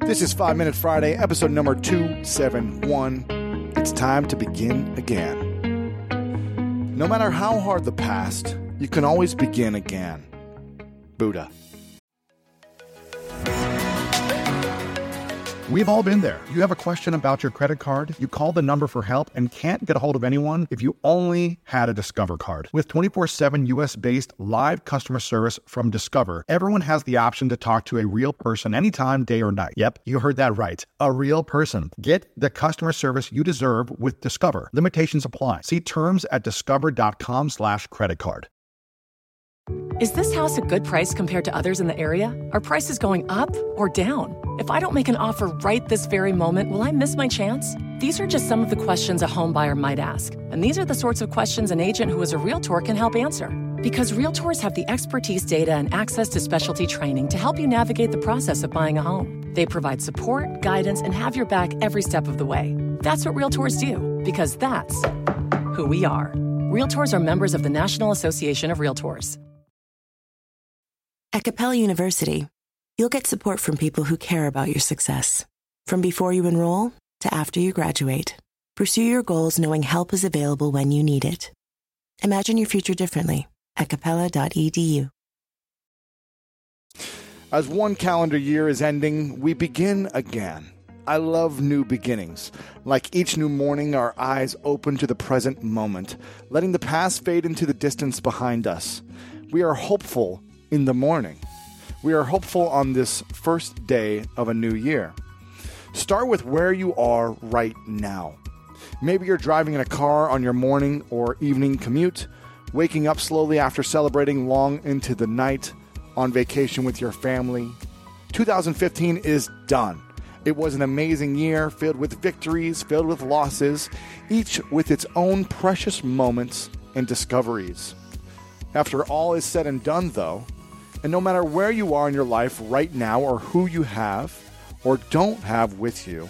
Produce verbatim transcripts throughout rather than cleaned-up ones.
This is five minute Friday, episode number two seventy-one. It's time to begin again. No matter how hard the past, you can always begin again. Buddha. We've all been there. You have a question about your credit card, you call the number for help and can't get a hold of anyone if you only had a Discover card. With twenty-four seven U S-based live customer service from Discover, everyone has the option to talk to a real person anytime, day or night. Yep, you heard that right. A real person. Get the customer service you deserve with Discover. Limitations apply. See terms at discover.com slash credit card. Is this house a good price compared to others in the area? Are prices going up or down? If I don't make an offer right this very moment, will I miss my chance? These are just some of the questions a home buyer might ask. And these are the sorts of questions an agent who is a Realtor can help answer. Because Realtors have the expertise, data, and access to specialty training to help you navigate the process of buying a home. They provide support, guidance, and have your back every step of the way. That's what Realtors do, because that's who we are. Realtors are members of the National Association of Realtors. At Capella University, you'll get support from people who care about your success. From before you enroll to after you graduate, pursue your goals knowing help is available when you need it. Imagine your future differently at capella dot e d u. As one calendar year is ending, we begin again. I love new beginnings. Like each new morning, our eyes open to the present moment, letting the past fade into the distance behind us. We are hopeful in the morning. We are hopeful on this first day of a new year. Start with where you are right now. Maybe you're driving in a car on your morning or evening commute, waking up slowly after celebrating long into the night, on vacation with your family. two thousand fifteen is done. It was an amazing year filled with victories, filled with losses, each with its own precious moments and discoveries. After all is said and done, though, and no matter where you are in your life right now or who you have or don't have with you,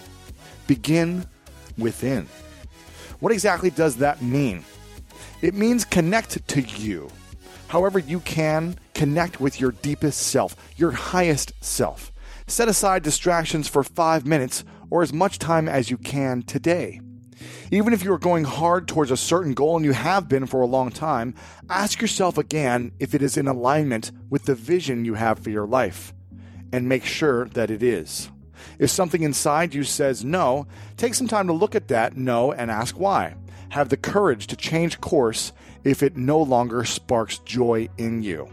begin within. What exactly does that mean? It means connect to you. However you can, connect with your deepest self, your highest self. Set aside distractions for five minutes or as much time as you can today. Even if you are going hard towards a certain goal, and you have been for a long time, ask yourself again if it is in alignment with the vision you have for your life, and make sure that it is. If something inside you says no, take some time to look at that no and ask why. Have the courage to change course if it no longer sparks joy in you.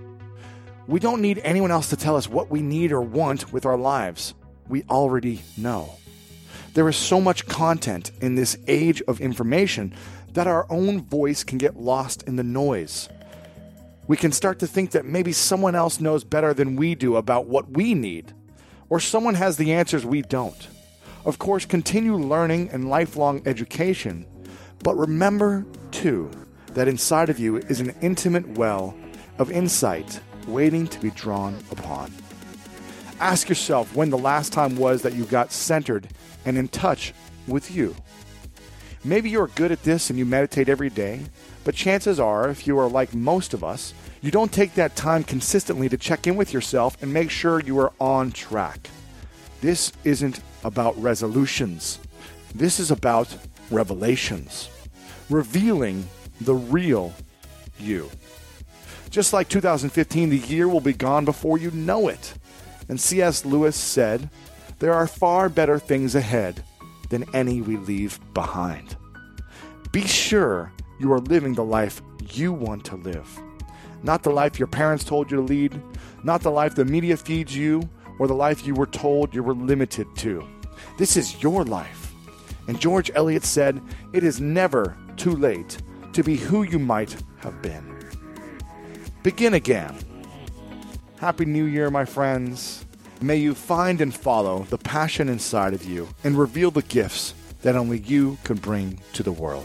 We don't need anyone else to tell us what we need or want with our lives. We already know. There is so much content in this age of information that our own voice can get lost in the noise. We can start to think that maybe someone else knows better than we do about what we need, or someone has the answers we don't. Of course, continue learning and lifelong education, but remember, too, that inside of you is an intimate well of insight waiting to be drawn upon. Ask yourself when the last time was that you got centered and in touch with you. Maybe you're good at this and you meditate every day, but chances are, if you are like most of us, you don't take that time consistently to check in with yourself and make sure you are on track. This isn't about resolutions. This is about revelations, revealing the real you. Just like two thousand fifteen, the year will be gone before you know it. And C S Lewis said, there are far better things ahead than any we leave behind. Be sure you are living the life you want to live. Not the life your parents told you to lead, not the life the media feeds you, or the life you were told you were limited to. This is your life. And George Eliot said, it is never too late to be who you might have been. Begin again. Happy New Year, my friends. May you find and follow the passion inside of you and reveal the gifts that only you can bring to the world.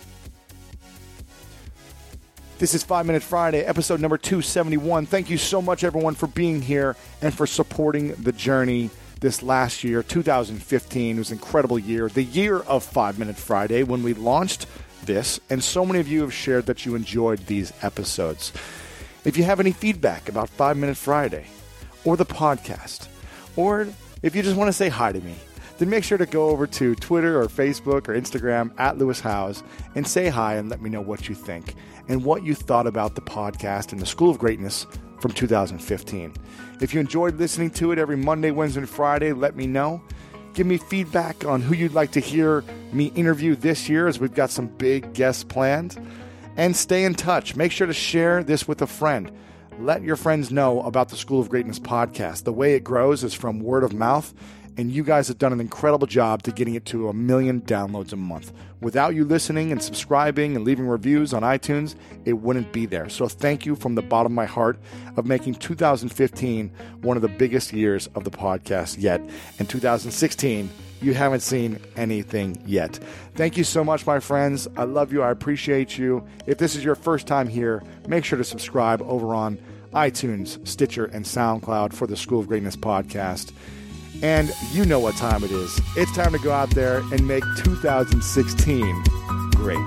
This is five minute Friday, episode number two seventy-one. Thank you so much, everyone, for being here and for supporting the journey this last year. two thousand fifteen was an incredible year, the year of five minute Friday when we launched this, and so many of you have shared that you enjoyed these episodes. If you have any feedback about five minute Friday, or the podcast, or If you just want to say hi to me, then make sure to go over to Twitter or Facebook or Instagram at Lewis Howes and say hi and let me know what you think and what you thought about the podcast and the School of Greatness from two thousand fifteen. If you enjoyed listening to it every Monday, Wednesday, and Friday, let me know. Give me feedback on who you'd like to hear me interview this year, as we've got some big guests planned. And stay in touch. Make sure to share this with a friend. Let your friends know about the School of Greatness podcast. The way it grows is from word of mouth, and you guys have done an incredible job to getting it to a million downloads a month. Without you listening and subscribing and leaving reviews on iTunes, it wouldn't be there. So thank you from the bottom of my heart of making two thousand fifteen one of the biggest years of the podcast yet. And two thousand sixteen, you haven't seen anything yet. Thank you so much, my friends. I love you. I appreciate you. If this is your first time here, make sure to subscribe over on iTunes, Stitcher, and SoundCloud for the School of Greatness podcast. And you know what time it is. It's time to go out there and make two thousand sixteen great.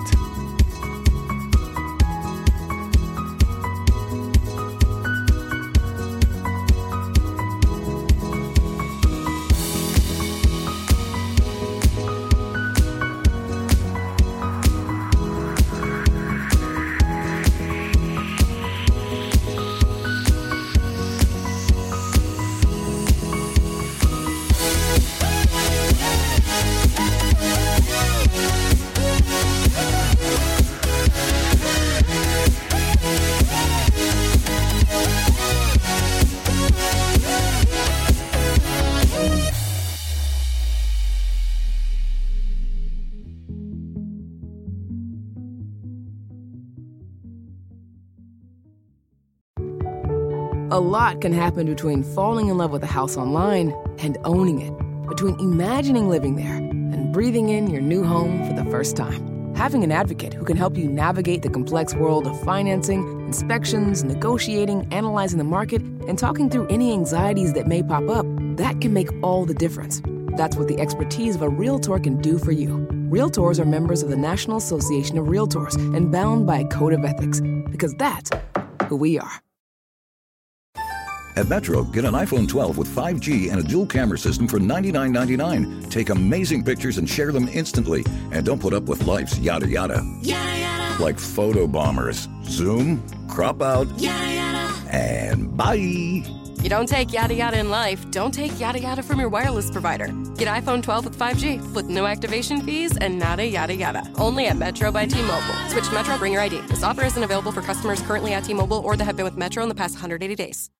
A lot can happen between falling in love with a house online and owning it, between imagining living there and breathing in your new home for the first time. Having an advocate who can help you navigate the complex world of financing, inspections, negotiating, analyzing the market, and talking through any anxieties that may pop up, that can make all the difference. That's what the expertise of a Realtor can do for you. Realtors are members of the National Association of Realtors and bound by a code of ethics, because that's who we are. At Metro, get an iPhone twelve with five G and a dual camera system for ninety-nine ninety-nine. Take amazing pictures and share them instantly. And don't put up with life's yada yada. Yada yada. Like photo bombers. Zoom, crop out, yada yada. And bye. You don't take yada yada in life, don't take yada yada from your wireless provider. Get iPhone twelve with five G with no activation fees and nada yada yada. Only at Metro by T-Mobile. Switch to Metro, bring your I D. This offer isn't available for customers currently at T-Mobile or that have been with Metro in the past one hundred eighty days.